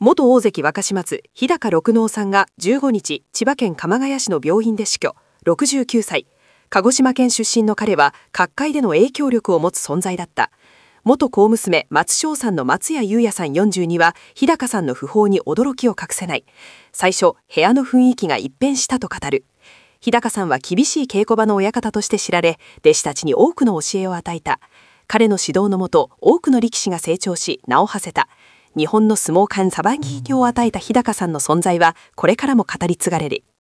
元大関若松日高六納さんが15日、千葉県鎌ケ谷市の病院で死去。69歳。鹿児島県出身の彼は各界での影響力を持つ存在だった。元小娘松翔さんの松谷優也さん42は日高さんの訃報に驚きを隠せない。最初、部屋の雰囲気が一変したと語る。日高さんは厳しい稽古場の親方として知られ、弟子たちに多くの教えを与えた。彼の指導のもと、多くの力士が成長し、名を馳せた。日本の相撲界サバンギを与えた日高さんの存在はこれからも語り継がれる。